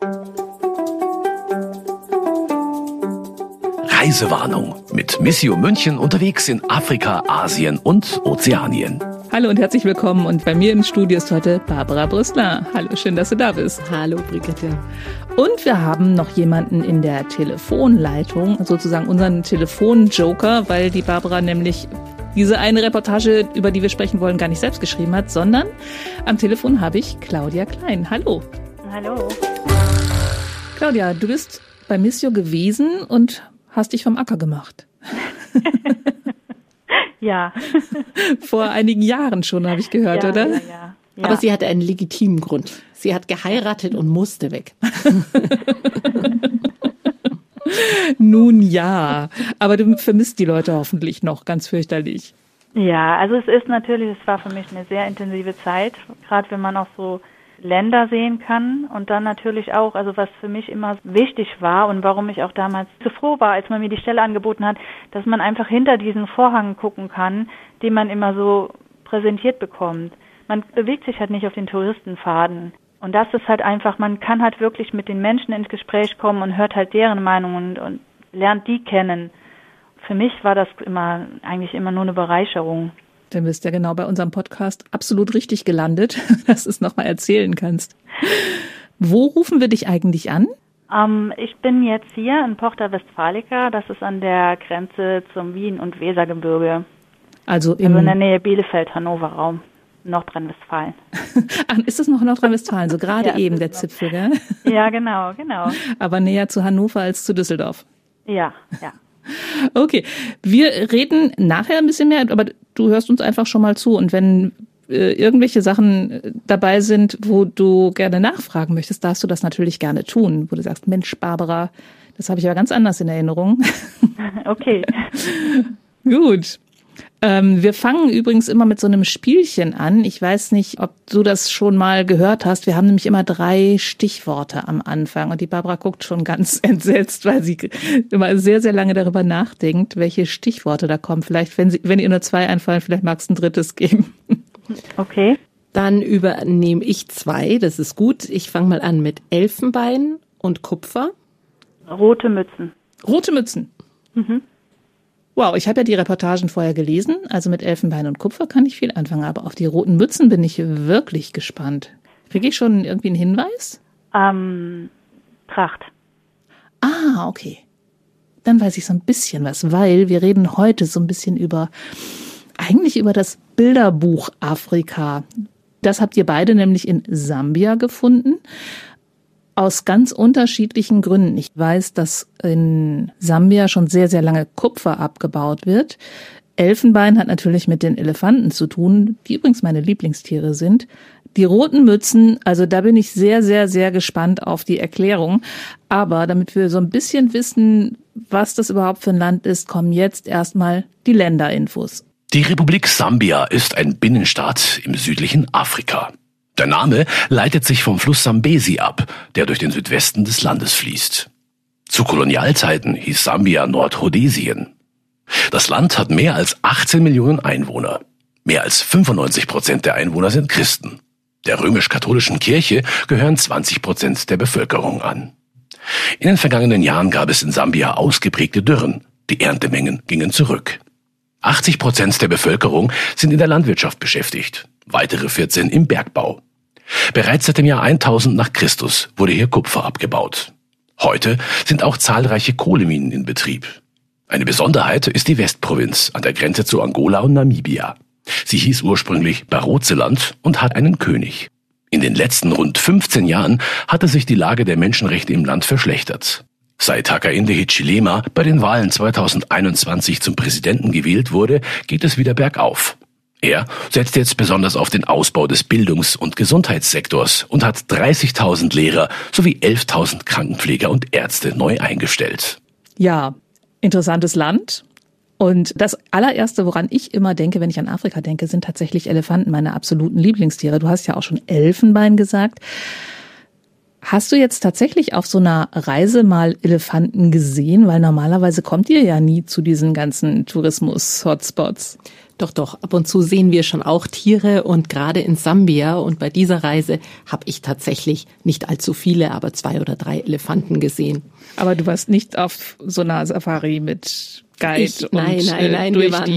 Reisewarnung mit Missio München unterwegs in Afrika, Asien und Ozeanien. Hallo und herzlich willkommen. Und bei mir im Studio ist heute Barbara Brüssler. Hallo, schön, dass du da bist. Hallo, Brigitte. Und wir haben noch jemanden in der Telefonleitung, sozusagen unseren Telefonjoker, weil die Barbara nämlich diese eine Reportage, über die wir sprechen wollen, gar nicht selbst geschrieben hat, sondern am Telefon habe ich Claudia Klein. Hallo. Hallo. Claudia, du bist bei Missio gewesen und hast dich vom Acker gemacht. Ja. Vor einigen Jahren schon, habe ich gehört, ja, oder? Ja. Aber sie hatte einen legitimen Grund. Sie hat geheiratet und musste weg. Nun ja, aber du vermisst die Leute hoffentlich noch ganz fürchterlich. Ja, also es war für mich eine sehr intensive Zeit, gerade wenn man auch so Länder sehen kann und dann natürlich auch, also was für mich immer wichtig war und warum ich auch damals so froh war, als man mir die Stelle angeboten hat, dass man einfach hinter diesen Vorhang gucken kann, den man immer so präsentiert bekommt. Man bewegt sich halt nicht auf den Touristenpfaden. Und das ist halt einfach, man kann halt wirklich mit den Menschen ins Gespräch kommen und hört halt deren Meinungen und lernt die kennen. Für mich war das eigentlich immer nur eine Bereicherung. Dann bist du ja genau bei unserem Podcast absolut richtig gelandet, dass du es nochmal erzählen kannst. Wo rufen wir dich eigentlich an? Ich bin jetzt hier in Porta Westfalica, das ist an der Grenze zum Wien- und Wesergebirge. Also in der Nähe Bielefeld-Hannover-Raum, Nordrhein-Westfalen. Ach, ist das noch Nordrhein-Westfalen, so gerade ja, eben der Zipfel, gell? Ja, genau. Aber näher zu Hannover als zu Düsseldorf. Ja. Okay, wir reden nachher ein bisschen mehr, aber du hörst uns einfach schon mal zu. Und wenn irgendwelche Sachen dabei sind, wo du gerne nachfragen möchtest, darfst du das natürlich gerne tun. Wo du sagst, Mensch, Barbara, das habe ich aber ganz anders in Erinnerung. Okay. Gut. Wir fangen übrigens immer mit so einem Spielchen an. Ich weiß nicht, ob du das schon mal gehört hast. Wir haben nämlich immer 3 Stichworte am Anfang. Und die Barbara guckt schon ganz entsetzt, weil sie immer sehr, sehr lange darüber nachdenkt, welche Stichworte da kommen. Vielleicht, wenn ihr nur 2 einfallen, vielleicht magst du ein 3. geben. Okay. Dann übernehme ich 2. Das ist gut. Ich fange mal an mit Elfenbein und Kupfer. Rote Mützen. Rote Mützen. Mhm. Wow, ich habe ja die Reportagen vorher gelesen, also mit Elfenbein und Kupfer kann ich viel anfangen, aber auf die roten Mützen bin ich wirklich gespannt. Kriege ich schon irgendwie einen Hinweis? Tracht. Ah, okay. Dann weiß ich so ein bisschen was, weil wir reden heute so ein bisschen über das Bilderbuch Afrika. Das habt ihr beide nämlich in Sambia gefunden. Aus ganz unterschiedlichen Gründen. Ich weiß, dass in Sambia schon sehr, sehr lange Kupfer abgebaut wird. Elfenbein hat natürlich mit den Elefanten zu tun, die übrigens meine Lieblingstiere sind. Die roten Mützen, also da bin ich sehr, sehr, sehr gespannt auf die Erklärung. Aber damit wir so ein bisschen wissen, was das überhaupt für ein Land ist, kommen jetzt erstmal die Länderinfos. Die Republik Sambia ist ein Binnenstaat im südlichen Afrika. Der Name leitet sich vom Fluss Sambesi ab, der durch den Südwesten des Landes fließt. Zu Kolonialzeiten hieß Sambia Nordrhodesien. Das Land hat mehr als 18 Millionen Einwohner. Mehr als 95% der Einwohner sind Christen. Der römisch-katholischen Kirche gehören 20% der Bevölkerung an. In den vergangenen Jahren gab es in Sambia ausgeprägte Dürren. Die Erntemengen gingen zurück. 80% der Bevölkerung sind in der Landwirtschaft beschäftigt. Weitere 14 im Bergbau. Bereits seit dem Jahr 1000 nach Christus wurde hier Kupfer abgebaut. Heute sind auch zahlreiche Kohleminen in Betrieb. Eine Besonderheit ist die Westprovinz an der Grenze zu Angola und Namibia. Sie hieß ursprünglich Barotseland und hat einen König. In den letzten rund 15 Jahren hatte sich die Lage der Menschenrechte im Land verschlechtert. Seit Hakainde Hichilema bei den Wahlen 2021 zum Präsidenten gewählt wurde, geht es wieder bergauf. Er setzt jetzt besonders auf den Ausbau des Bildungs- und Gesundheitssektors und hat 30.000 Lehrer sowie 11.000 Krankenpfleger und Ärzte neu eingestellt. Ja, interessantes Land. Und das allererste, woran ich immer denke, wenn ich an Afrika denke, sind tatsächlich Elefanten, meine absoluten Lieblingstiere. Du hast ja auch schon Elfenbein gesagt. Hast du jetzt tatsächlich auf so einer Reise mal Elefanten gesehen? Weil normalerweise kommt ihr ja nie zu diesen ganzen Tourismus-Hotspots. Doch, ab und zu sehen wir schon auch Tiere und gerade in Sambia und bei dieser Reise habe ich tatsächlich nicht allzu viele, aber 2 oder 3 Elefanten gesehen. Aber du warst nicht auf so einer Safari mit Guide Nein,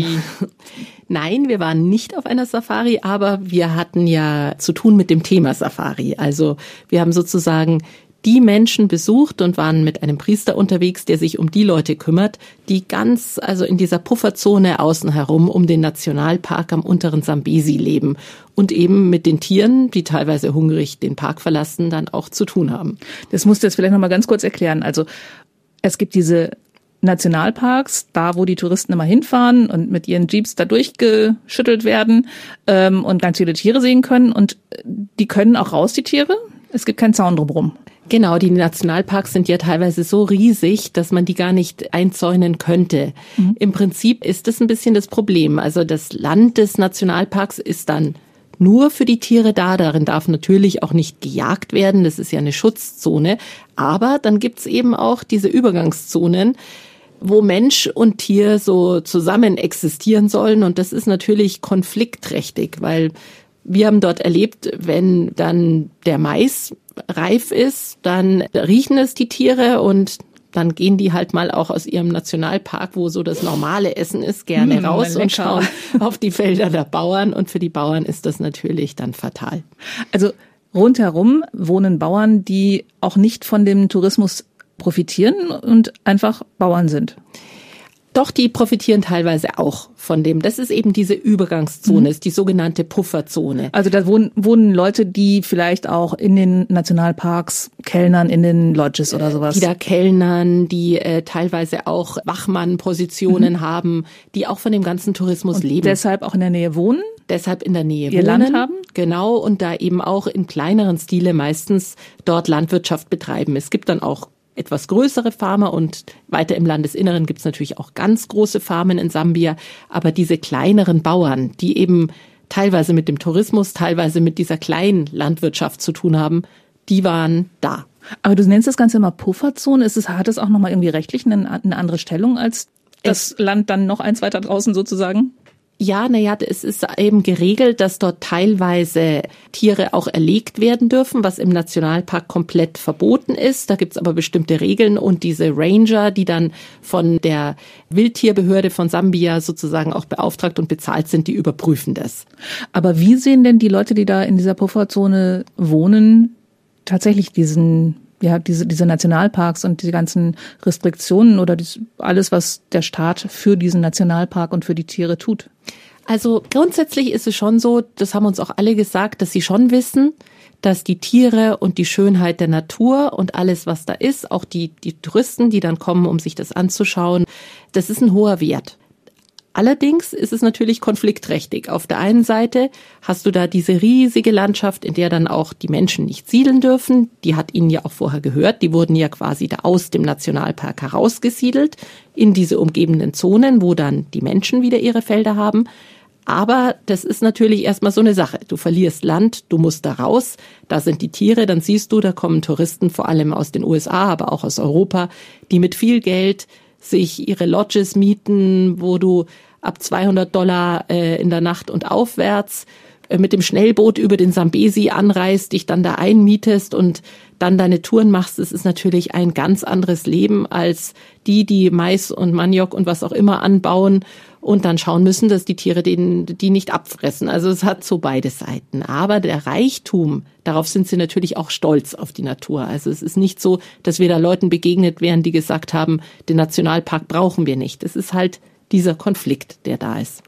wir waren nicht auf einer Safari, aber wir hatten ja zu tun mit dem Thema Safari. Also wir haben sozusagen die Menschen besucht und waren mit einem Priester unterwegs, der sich um die Leute kümmert, die also in dieser Pufferzone außen herum um den Nationalpark am unteren Sambesi leben und eben mit den Tieren, die teilweise hungrig den Park verlassen, dann auch zu tun haben. Das musst du jetzt vielleicht noch mal ganz kurz erklären. Also es gibt diese Nationalparks, da wo die Touristen immer hinfahren und mit ihren Jeeps da durchgeschüttelt werden und ganz viele Tiere sehen können. Und die können auch raus, die Tiere? Es gibt keinen Zaun drumherum. Genau, die Nationalparks sind ja teilweise so riesig, dass man die gar nicht einzäunen könnte. Im Prinzip ist das ein bisschen das Problem. Also das Land des Nationalparks ist dann nur für die Tiere da. Darin darf natürlich auch nicht gejagt werden. Das ist ja eine Schutzzone. Aber dann gibt's eben auch diese Übergangszonen, wo Mensch und Tier so zusammen existieren sollen. Und das ist natürlich konfliktträchtig, weil wir haben dort erlebt, wenn dann der Mais reif ist, dann riechen es die Tiere und dann gehen die halt mal auch aus ihrem Nationalpark, wo so das normale Essen ist, gerne raus und schauen auf die Felder der Bauern. Und für die Bauern ist das natürlich dann fatal. Also rundherum wohnen Bauern, die auch nicht von dem Tourismus profitieren und einfach Bauern sind. Doch, die profitieren teilweise auch von dem. Das ist eben diese Übergangszone, ist die sogenannte Pufferzone. Also da wohnen Leute, die vielleicht auch in den Nationalparks kellnern, in den Lodges oder sowas. Die da kellnern, die teilweise auch Wachmann-Positionen haben, die auch von dem ganzen Tourismus und leben. Deshalb auch in der Nähe wohnen? Deshalb in der Nähe ihr wohnen. Land haben? Genau, und da eben auch in kleineren Stile meistens dort Landwirtschaft betreiben. Es gibt dann auch etwas größere Farmer und weiter im Landesinneren gibt es natürlich auch ganz große Farmen in Sambia. Aber diese kleineren Bauern, die eben teilweise mit dem Tourismus, teilweise mit dieser kleinen Landwirtschaft zu tun haben, die waren da. Aber du nennst das Ganze immer Pufferzone. Hat es auch nochmal irgendwie rechtlich eine andere Stellung als das Land dann noch eins weiter draußen sozusagen? Ja, es ist eben geregelt, dass dort teilweise Tiere auch erlegt werden dürfen, was im Nationalpark komplett verboten ist. Da gibt's aber bestimmte Regeln und diese Ranger, die dann von der Wildtierbehörde von Sambia sozusagen auch beauftragt und bezahlt sind, die überprüfen das. Aber wie sehen denn die Leute, die da in dieser Pufferzone wohnen, tatsächlich diese Nationalparks und die ganzen Restriktionen oder alles, was der Staat für diesen Nationalpark und für die Tiere tut? Also grundsätzlich ist es schon so, das haben uns auch alle gesagt, dass sie schon wissen, dass die Tiere und die Schönheit der Natur und alles, was da ist, auch die Touristen, die dann kommen, um sich das anzuschauen, das ist ein hoher Wert. Allerdings ist es natürlich konfliktträchtig. Auf der einen Seite hast du da diese riesige Landschaft, in der dann auch die Menschen nicht siedeln dürfen. Die hat ihnen ja auch vorher gehört. Die wurden ja quasi da aus dem Nationalpark herausgesiedelt in diese umgebenden Zonen, wo dann die Menschen wieder ihre Felder haben. Aber das ist natürlich erstmal so eine Sache. Du verlierst Land, du musst da raus. Da sind die Tiere, dann siehst du, da kommen Touristen vor allem aus den USA, aber auch aus Europa, die mit viel Geld sich ihre Lodges mieten, wo du ab $200 in der Nacht und aufwärts mit dem Schnellboot über den Sambesi anreist, dich dann da einmietest und dann deine Touren machst. Es ist natürlich ein ganz anderes Leben als die Mais und Maniok und was auch immer anbauen und dann schauen müssen, dass die Tiere die nicht abfressen. Also es hat so beide Seiten. Aber der Reichtum, darauf sind sie natürlich auch stolz auf die Natur. Also es ist nicht so, dass wir da Leuten begegnet wären, die gesagt haben, den Nationalpark brauchen wir nicht. Es ist halt dieser Konflikt, der da ist.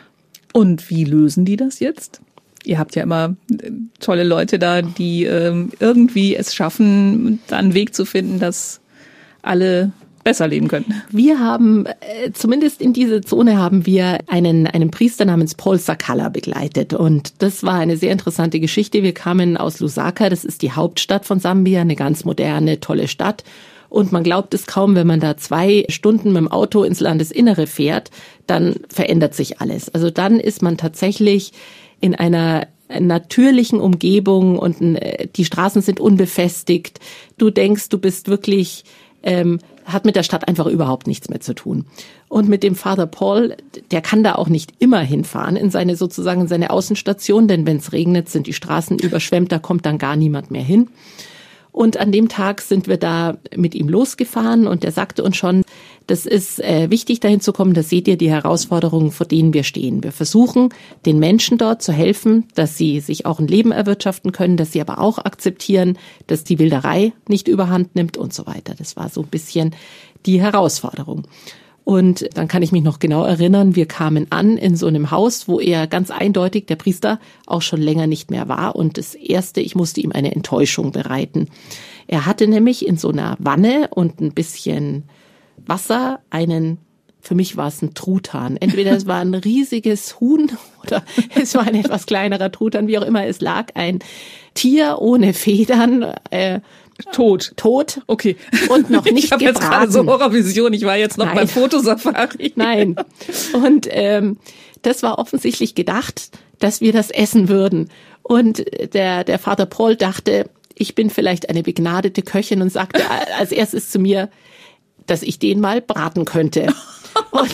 Und wie lösen die das jetzt? Ihr habt ja immer tolle Leute da, die irgendwie es schaffen, da einen Weg zu finden, dass alle besser leben können. Wir haben, zumindest in diese Zone haben wir einen Priester namens Paul Sakala begleitet. Und das war eine sehr interessante Geschichte. Wir kamen aus Lusaka, das ist die Hauptstadt von Sambia, eine ganz moderne, tolle Stadt. Und man glaubt es kaum, wenn man da 2 Stunden mit dem Auto ins Landesinnere fährt, dann verändert sich alles. Also dann ist man tatsächlich in einer natürlichen Umgebung und die Straßen sind unbefestigt. Du denkst, du bist wirklich hat mit der Stadt einfach überhaupt nichts mehr zu tun. Und mit dem Father Paul, der kann da auch nicht immer hinfahren in seine Außenstation, denn wenn es regnet, sind die Straßen überschwemmt, da kommt dann gar niemand mehr hin. Und an dem Tag sind wir da mit ihm losgefahren und er sagte uns schon, das ist wichtig, dahin zu kommen, das seht ihr, die Herausforderungen, vor denen wir stehen. Wir versuchen, den Menschen dort zu helfen, dass sie sich auch ein Leben erwirtschaften können, dass sie aber auch akzeptieren, dass die Wilderei nicht überhand nimmt und so weiter. Das war so ein bisschen die Herausforderung. Und dann kann ich mich noch genau erinnern, wir kamen an in so einem Haus, wo er ganz eindeutig, der Priester, auch schon länger nicht mehr war. Und das Erste, ich musste ihm eine Enttäuschung bereiten. Er hatte nämlich in so einer Wanne und ein bisschen Wasser für mich war es ein Truthahn. Entweder es war ein riesiges Huhn oder es war ein etwas kleinerer Truthahn, wie auch immer. Es lag ein Tier ohne Federn, Tot. Okay. Und noch nicht ich hab gebraten. Jetzt gerade so Horrorvision. Ich war jetzt noch beim Fotosafari. Nein. Und das war offensichtlich gedacht, dass wir das essen würden. Und der Vater Paul dachte, ich bin vielleicht eine begnadete Köchin und sagte als erstes zu mir, dass ich den mal braten könnte. Und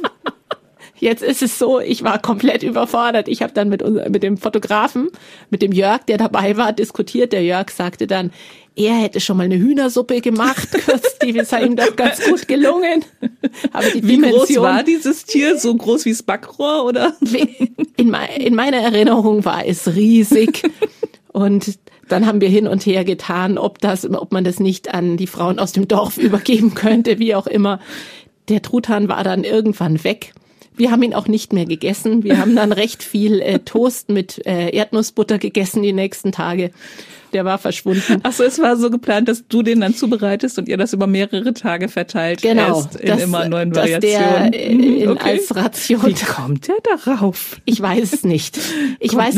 jetzt ist es so, ich war komplett überfordert. Ich habe dann mit dem Fotografen, mit dem Jörg, der dabei war, diskutiert. Der Jörg sagte dann, er hätte schon mal eine Hühnersuppe gemacht. Die sei ihm doch ganz gut gelungen. Aber die Dimension, groß war dieses Tier? So groß wie das Backrohr, oder? In meiner Erinnerung war es riesig. Und dann haben wir hin und her getan, ob man das nicht an die Frauen aus dem Dorf übergeben könnte, wie auch immer. Der Truthahn war dann irgendwann weg. Wir haben ihn auch nicht mehr gegessen. Wir haben dann recht viel Toast mit Erdnussbutter gegessen die nächsten Tage. Der war verschwunden. Ach so, es war so geplant, dass du den dann zubereitest und ihr das über mehrere Tage verteilt. Genau. Esst in immer neuen Variationen. Der als Ration. Wie kommt der darauf? Ich weiß es nicht. Ich weiß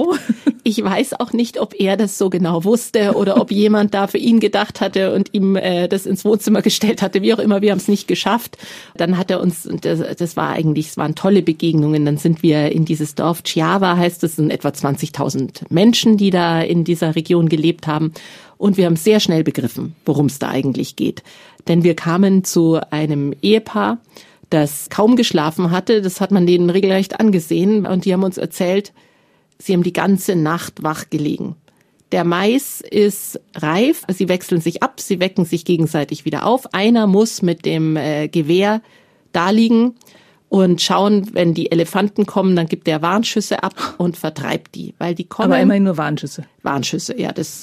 auch nicht, ob er das so genau wusste oder ob jemand da für ihn gedacht hatte und ihm das ins Wohnzimmer gestellt hatte. Wie auch immer, wir haben es nicht geschafft. Dann hat er uns, es waren tolle Begegnungen. Dann sind wir in dieses Dorf Chiava, heißt es, sind etwa 20.000 Menschen, die da in dieser Region gelebt haben. Und wir haben sehr schnell begriffen, worum es da eigentlich geht. Denn wir kamen zu einem Ehepaar, das kaum geschlafen hatte. Das hat man denen regelrecht angesehen. Und die haben uns erzählt, sie haben die ganze Nacht wach gelegen. Der Mais ist reif. Sie wechseln sich ab. Sie wecken sich gegenseitig wieder auf. Einer muss mit dem Gewehr da liegen und schauen, wenn die Elefanten kommen, dann gibt der Warnschüsse ab und vertreibt die, weil die kommen. Aber immerhin nur Warnschüsse. Warnschüsse,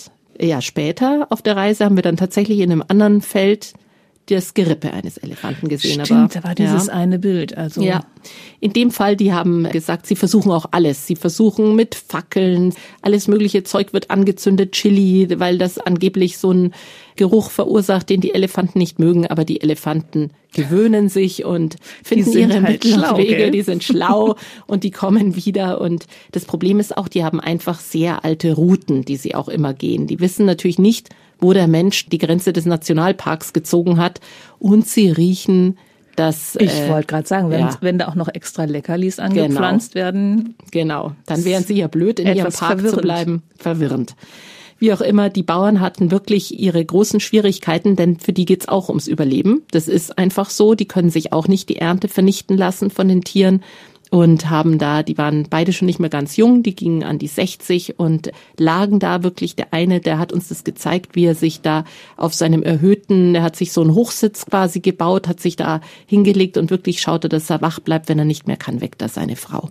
ja, später auf der Reise haben wir dann tatsächlich in einem anderen Feld das Gerippe eines Elefanten gesehen. Stimmt, da war dieses eine Bild. Also ja, in dem Fall, die haben gesagt, sie versuchen auch alles. Sie versuchen mit Fackeln, alles mögliche Zeug wird angezündet, Chili, weil das angeblich so einen Geruch verursacht, den die Elefanten nicht mögen. Aber die Elefanten gewöhnen sich und finden ihre Mittel und Wege. Die sind schlau und die kommen wieder. Und das Problem ist auch, die haben einfach sehr alte Routen, die sie auch immer gehen. Die wissen natürlich nicht, wo der Mensch die Grenze des Nationalparks gezogen hat. Und sie riechen das. Ich wollte gerade sagen, wenn da auch noch extra Leckerlis angepflanzt werden. Genau, dann wären sie ja blöd, in ihrem Park zu bleiben. Verwirrend. Wie auch immer, die Bauern hatten wirklich ihre großen Schwierigkeiten, denn für die geht's auch ums Überleben. Das ist einfach so, die können sich auch nicht die Ernte vernichten lassen von den Tieren. Und die waren beide schon nicht mehr ganz jung, die gingen an die 60 und lagen da wirklich, der eine, der hat uns das gezeigt, wie er sich da auf seinem der hat sich so einen Hochsitz quasi gebaut, hat sich da hingelegt und wirklich schaute, dass er wach bleibt, wenn er nicht mehr kann, weckt er seine Frau.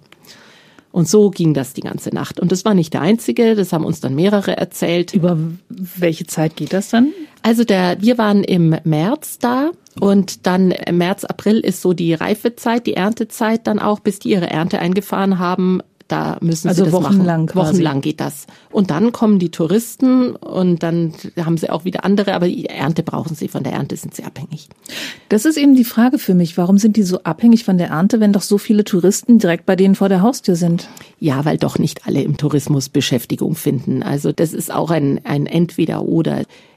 Und so ging das die ganze Nacht. Und das war nicht der einzige, das haben uns dann mehrere erzählt. Über welche Zeit geht das dann? Also wir waren im März da. Und dann im März, April ist so die Reifezeit, die Erntezeit dann auch, bis die ihre Ernte eingefahren haben. Da müssen sie das wochenlang machen. Wochenlang geht das. Und dann kommen die Touristen und dann haben sie auch wieder andere, aber die Ernte brauchen sie. Von der Ernte sind sie abhängig. Das ist eben die Frage für mich. Warum sind die so abhängig von der Ernte, wenn doch so viele Touristen direkt bei denen vor der Haustür sind? Ja, weil doch nicht alle im Tourismus Beschäftigung finden. Also das ist auch ein Entweder-Oder.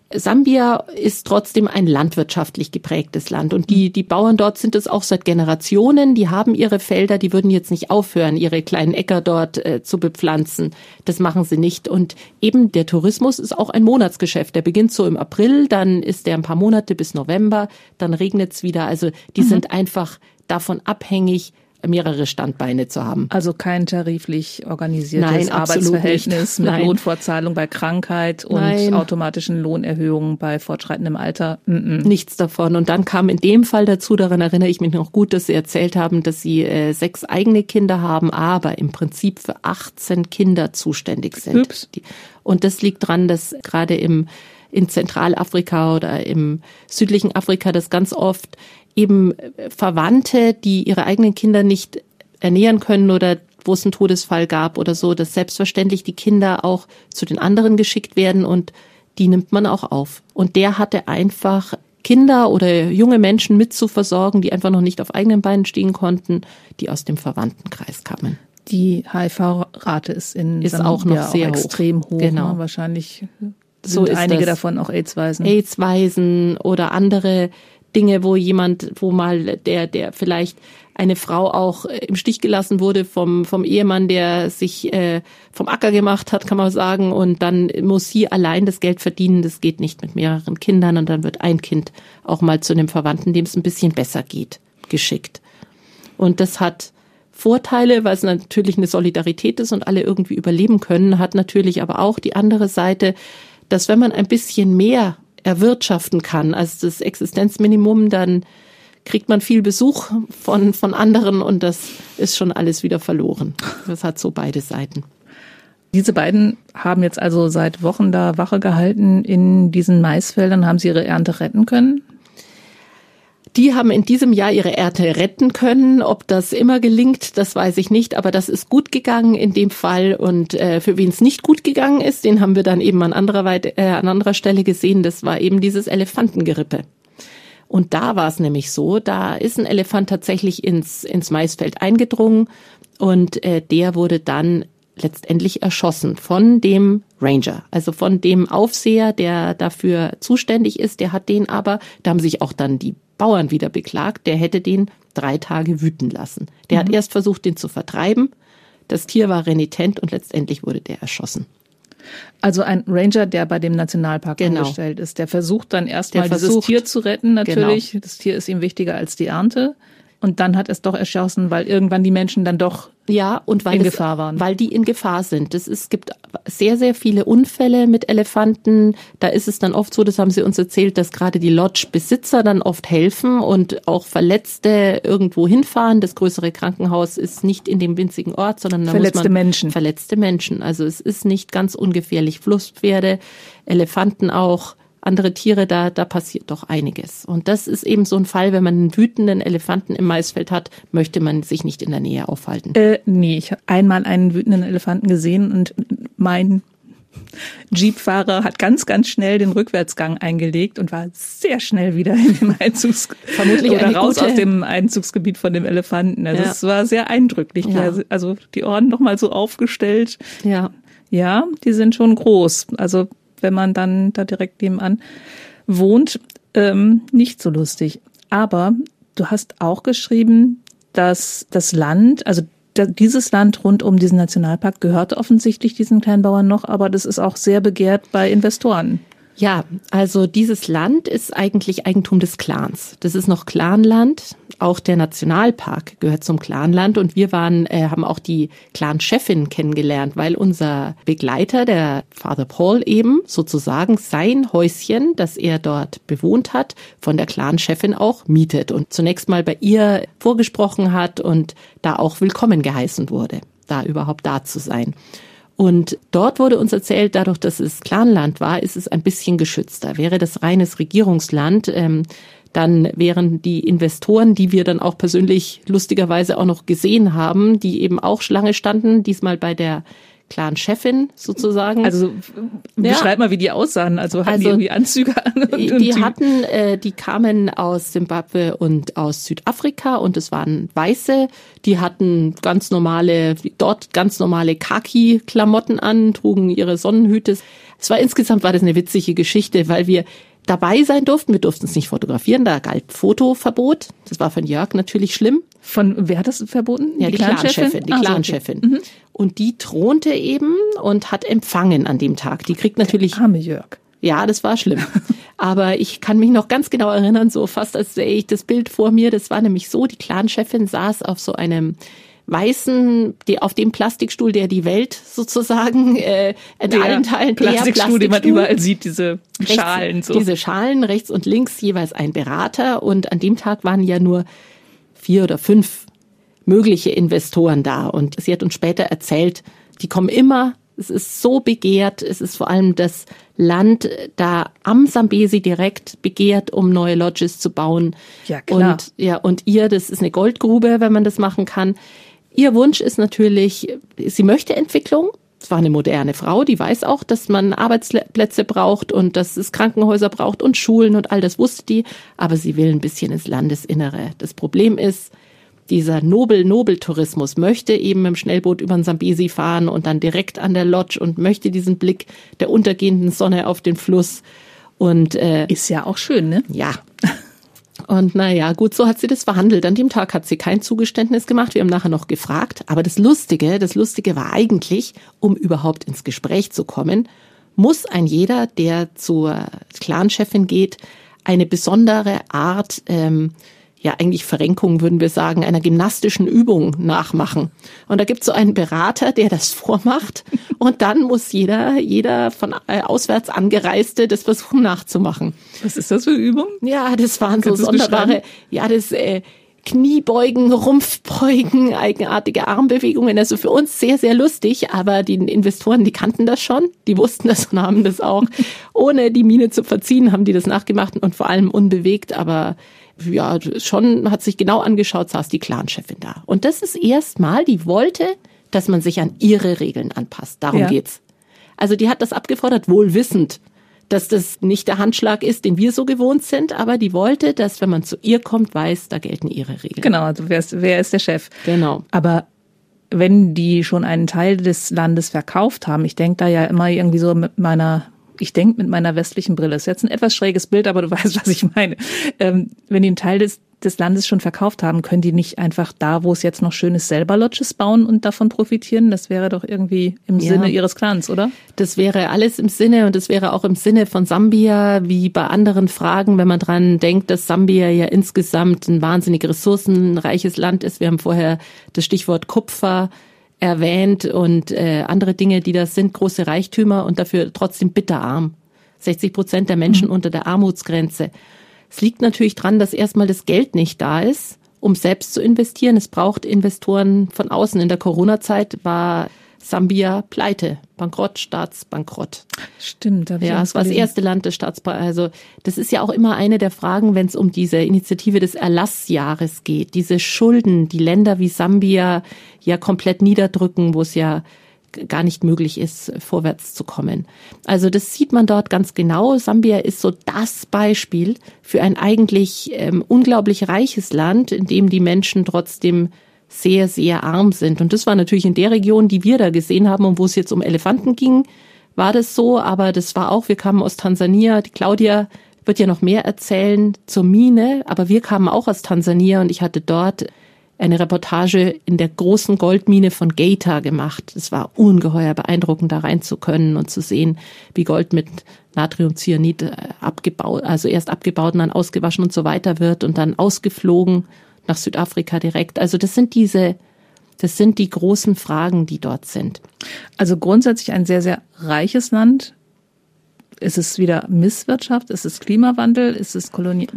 Sambia ist trotzdem ein landwirtschaftlich geprägtes Land und die Bauern dort sind es auch seit Generationen, die haben ihre Felder, die würden jetzt nicht aufhören, ihre kleinen Äcker dort zu bepflanzen. Das machen sie nicht und eben der Tourismus ist auch ein Monatsgeschäft. Der beginnt so im April, dann ist der ein paar Monate bis November, dann regnet's wieder. Also die sind einfach davon abhängig, mehrere Standbeine zu haben. Also kein tariflich organisiertes Arbeitsverhältnis mit Lohnfortzahlung bei Krankheit und automatischen Lohnerhöhungen bei fortschreitendem Alter. Nichts davon. Und dann kam in dem Fall dazu, daran erinnere ich mich noch gut, dass Sie erzählt haben, dass Sie 6 eigene Kinder haben, aber im Prinzip für 18 Kinder zuständig sind. Ups. Und das liegt daran, dass gerade in Zentralafrika oder im südlichen Afrika das ganz oft eben Verwandte, die ihre eigenen Kinder nicht ernähren können oder wo es einen Todesfall gab oder so, dass selbstverständlich die Kinder auch zu den anderen geschickt werden und die nimmt man auch auf. Und der hatte einfach Kinder oder junge Menschen mit zu versorgen, die einfach noch nicht auf eigenen Beinen stehen konnten, die aus dem Verwandtenkreis kamen. Die HIV-Rate ist auch noch sehr hoch. Extrem hoch. Genau. Ne? Wahrscheinlich so sind einige davon auch AIDS-Waisen. AIDS-Waisen oder andere Dinge, wo mal der vielleicht eine Frau auch im Stich gelassen wurde vom Ehemann, der sich vom Acker gemacht hat, kann man sagen, und dann muss sie allein das Geld verdienen, das geht nicht mit mehreren Kindern und dann wird ein Kind auch mal zu einem Verwandten, dem es ein bisschen besser geht, geschickt. Und das hat Vorteile, weil es natürlich eine Solidarität ist und alle irgendwie überleben können, hat natürlich aber auch die andere Seite, dass wenn man ein bisschen mehr erwirtschaften kann als das Existenzminimum, dann kriegt man viel Besuch von anderen und das ist schon alles wieder verloren. Das hat so beide Seiten. Diese beiden haben jetzt also seit Wochen da Wache gehalten in diesen Maisfeldern. Haben sie ihre Ernte retten können? Die haben in diesem Jahr ihre Ernte retten können. Ob das immer gelingt, das weiß ich nicht. Aber das ist gut gegangen in dem Fall. Und für wen es nicht gut gegangen ist, den haben wir dann eben an anderer Stelle gesehen. Das war eben dieses Elefantengerippe. Und da war es nämlich so, da ist ein Elefant tatsächlich ins Maisfeld eingedrungen. Und der wurde dann letztendlich erschossen von dem Ranger, also von dem Aufseher, der dafür zuständig ist. Der hat den aber, da haben sich auch dann die Bauern wieder beklagt, der hätte den 3 Tage wüten lassen. Der hat erst versucht, den zu vertreiben. Das Tier war renitent und letztendlich wurde der erschossen. Also ein Ranger, der bei dem Nationalpark angestellt ist, der versucht dann erstmal dieses Tier zu retten natürlich. Genau. Das Tier ist ihm wichtiger als die Ernte. Und dann hat es doch erschossen, weil irgendwann die Menschen dann doch in Gefahr waren. Weil die in Gefahr sind. Es gibt sehr, sehr viele Unfälle mit Elefanten. Da ist es dann oft so, das haben sie uns erzählt, dass gerade die Lodge-Besitzer dann oft helfen und auch Verletzte irgendwo hinfahren. Das größere Krankenhaus ist nicht in dem winzigen Ort, sondern da muss man verletzte Menschen. Also es ist nicht ganz ungefährlich. Flusspferde, Elefanten auch. Andere Tiere, da passiert doch einiges. Und das ist eben so ein Fall, wenn man einen wütenden Elefanten im Maisfeld hat, möchte man sich nicht in der Nähe aufhalten. Nee, ich habe einmal einen wütenden Elefanten gesehen und mein Jeepfahrer hat ganz, ganz schnell den Rückwärtsgang eingelegt und war sehr schnell wieder in dem vermutlich oder raus aus dem Einzugsgebiet von dem Elefanten. Also es war sehr eindrücklich. Ja. Also die Ohren nochmal so aufgestellt. Ja, die sind schon groß. Also wenn man dann da direkt nebenan wohnt, nicht so lustig. Aber du hast auch geschrieben, dass das Land, also dieses Land rund um diesen Nationalpark gehört offensichtlich diesen Kleinbauern noch, aber das ist auch sehr begehrt bei Investoren. Ja, also dieses Land ist eigentlich Eigentum des Clans. Das ist noch Clanland. Auch der Nationalpark gehört zum Clanland und wir haben auch die Clan-Chefin kennengelernt, weil unser Begleiter, der Father Paul eben sozusagen sein Häuschen, das er dort bewohnt hat, von der Clan-Chefin auch mietet und zunächst mal bei ihr vorgesprochen hat und da auch willkommen geheißen wurde, da überhaupt da zu sein. Und dort wurde uns erzählt, dadurch, dass es Clanland war, ist es ein bisschen geschützter. Wäre das reines Regierungsland, dann wären die Investoren, die wir dann auch persönlich lustigerweise auch noch gesehen haben, die eben auch Schlange standen, diesmal bei der Clan-Chefin sozusagen. Also beschreib mal, wie die aussahen. Also hatten die irgendwie Anzüge an? Die kamen aus Simbabwe und aus Südafrika und es waren Weiße. Die hatten ganz normale Khaki-Klamotten an, trugen ihre Sonnenhüte. Insgesamt war das eine witzige Geschichte, weil wir dabei sein durften. Wir durften es nicht fotografieren, da galt Fotoverbot. Das war von Jörg natürlich schlimm. Wer hat das verboten? Ja, die Clan-Chefin. Die Clan-Chefin. Okay. Mhm. Und die thronte eben und hat empfangen an dem Tag. Die kriegt natürlich... Der arme Jörg. Ja, das war schlimm. Aber ich kann mich noch ganz genau erinnern, so fast als sähe ich das Bild vor mir. Das war nämlich so, die Clan-Chefin saß auf so einem weißen, auf dem Plastikstuhl, der die Welt sozusagen in allen Teilen Plastikstuhl, den man überall sieht, diese Schalen. So. Diese Schalen, rechts und links jeweils ein Berater. Und an dem Tag waren ja nur 4 oder 5 mögliche Investoren da. Und sie hat uns später erzählt, die kommen immer, es ist so begehrt, es ist vor allem das Land da am Sambesi direkt begehrt, um neue Lodges zu bauen. Ja, klar. Und ihr, das ist eine Goldgrube, wenn man das machen kann. Ihr Wunsch ist natürlich, sie möchte Entwicklung. Es war eine moderne Frau, die weiß auch, dass man Arbeitsplätze braucht und dass es Krankenhäuser braucht und Schulen und all das wusste die. Aber sie will ein bisschen ins Landesinnere. Das Problem ist, dieser Nobeltourismus möchte eben im Schnellboot über den Sambesi fahren und dann direkt an der Lodge und möchte diesen Blick der untergehenden Sonne auf den Fluss. Und ist ja auch schön, ne? Ja. Und naja, gut, so hat sie das verhandelt. An dem Tag hat sie kein Zugeständnis gemacht. Wir haben nachher noch gefragt. Aber das Lustige war eigentlich, um überhaupt ins Gespräch zu kommen, muss ein jeder, der zur Clan-Chefin geht, eine besondere Art, eigentlich Verrenkung, würden wir sagen, einer gymnastischen Übung nachmachen. Und da gibt's so einen Berater, der das vormacht. Und dann muss jeder von auswärts Angereiste das versuchen nachzumachen. Was ist das für eine Übung? Ja, das waren so sonderbare, Kniebeugen, Rumpfbeugen, eigenartige Armbewegungen. Also für uns sehr, sehr lustig, aber die Investoren, die kannten das schon, die wussten das und haben das auch, ohne die Miene zu verziehen, haben die das nachgemacht und vor allem unbewegt, aber ja, schon hat sich genau angeschaut, saß die Clan-Chefin da. Und das ist erstmal, die wollte, dass man sich an ihre Regeln anpasst. Darum geht's. Also die hat das abgefordert, wohl wissend, dass das nicht der Handschlag ist, den wir so gewohnt sind, aber die wollte, dass wenn man zu ihr kommt, weiß, da gelten ihre Regeln. Genau, also wer ist der Chef? Genau. Aber wenn die schon einen Teil des Landes verkauft haben, ich denke da ja immer irgendwie so mit meiner westlichen Brille. Das ist jetzt ein etwas schräges Bild, aber du weißt, was ich meine. Wenn die einen Teil des Landes schon verkauft haben, können die nicht einfach da, wo es jetzt noch schön ist, selber Lodges bauen und davon profitieren? Das wäre doch irgendwie im Sinne ihres Clans, oder? Das wäre alles im Sinne und das wäre auch im Sinne von Sambia, wie bei anderen Fragen, wenn man dran denkt, dass Sambia ja insgesamt ein wahnsinnig ressourcenreiches Land ist. Wir haben vorher das Stichwort Kupfer erwähnt und andere Dinge, die das sind, große Reichtümer und dafür trotzdem bitterarm. 60% der Menschen unter der Armutsgrenze. Es liegt natürlich dran, dass erstmal das Geld nicht da ist, um selbst zu investieren. Es braucht Investoren von außen. In der Corona-Zeit war Sambia pleite, Bankrott, Staatsbankrott. Stimmt. Ja, es war das erste Land des Staatsbankrotts. Also das ist ja auch immer eine der Fragen, wenn es um diese Initiative des Erlassjahres geht. Diese Schulden, die Länder wie Sambia ja komplett niederdrücken, wo es ja gar nicht möglich ist, vorwärts zu kommen. Also das sieht man dort ganz genau. Sambia ist so das Beispiel für ein eigentlich unglaublich reiches Land, in dem die Menschen trotzdem sehr, sehr arm sind. Und das war natürlich in der Region, die wir da gesehen haben und wo es jetzt um Elefanten ging, war das so. Aber das war auch, wir kamen aus Tansania, die Claudia wird ja noch mehr erzählen zur Mine, aber wir kamen auch aus Tansania und ich hatte dort eine Reportage in der großen Goldmine von Geita gemacht. Es war ungeheuer beeindruckend, da rein zu können und zu sehen, wie Gold mit Natriumcyanid abgebaut, also erst abgebaut und dann ausgewaschen und so weiter wird und dann ausgeflogen nach Südafrika direkt. Also das sind die großen Fragen, die dort sind. Also grundsätzlich ein sehr, sehr reiches Land. Ist es wieder Misswirtschaft? Ist es Klimawandel? Ist es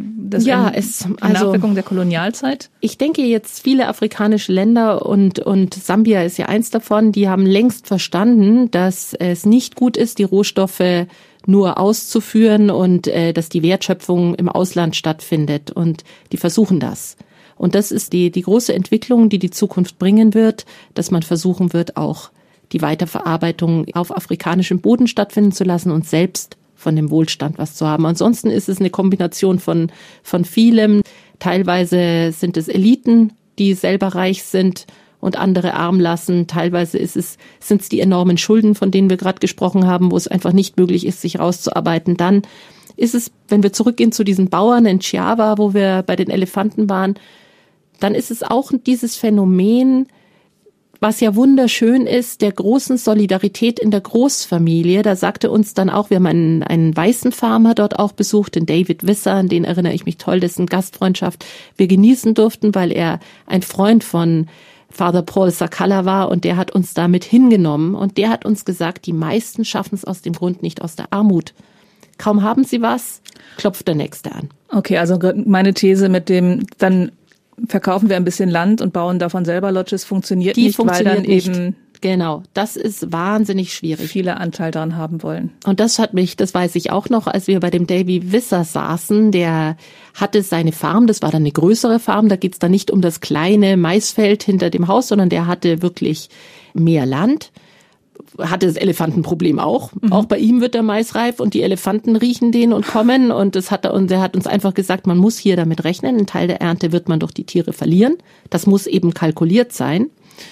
Nachwirkung der Kolonialzeit? Ich denke jetzt viele afrikanische Länder und Sambia ist ja eins davon, die haben längst verstanden, dass es nicht gut ist, die Rohstoffe nur auszuführen und dass die Wertschöpfung im Ausland stattfindet und die versuchen das. Und das ist die große Entwicklung, die Zukunft bringen wird, dass man versuchen wird, auch die Weiterverarbeitung auf afrikanischem Boden stattfinden zu lassen und selbst von dem Wohlstand was zu haben. Ansonsten ist es eine Kombination von vielem. Teilweise sind es Eliten, die selber reich sind und andere arm lassen. Teilweise sind es die enormen Schulden, von denen wir gerade gesprochen haben, wo es einfach nicht möglich ist, sich rauszuarbeiten. Dann ist es, wenn wir zurückgehen zu diesen Bauern in Chiava, wo wir bei den Elefanten waren, dann ist es auch dieses Phänomen, was ja wunderschön ist, der großen Solidarität in der Großfamilie. Da sagte uns dann auch, wir haben einen weißen Farmer dort auch besucht, den David Visser, an den erinnere ich mich toll, dessen Gastfreundschaft wir genießen durften, weil er ein Freund von Father Paul Sakala war und der hat uns damit hingenommen und der hat uns gesagt, die meisten schaffen es aus dem Grund nicht aus der Armut. Kaum haben sie was, klopft der Nächste an. Okay, also meine These mit dem, dann verkaufen wir ein bisschen Land und bauen davon selber Lodges, funktioniert nicht, weil dann eben genau, das ist wahnsinnig schwierig. Viele Anteil daran haben wollen. Und das weiß ich auch noch, als wir bei dem Davy Visser saßen, der hatte seine Farm, das war dann eine größere Farm, da geht's dann nicht um das kleine Maisfeld hinter dem Haus, sondern der hatte wirklich mehr Land. Hatte das Elefantenproblem auch. Auch bei ihm wird der Mais reif und die Elefanten riechen den und kommen und er hat uns einfach gesagt, man muss hier damit rechnen, einen Teil der Ernte wird man durch die Tiere verlieren. Das muss eben kalkuliert sein.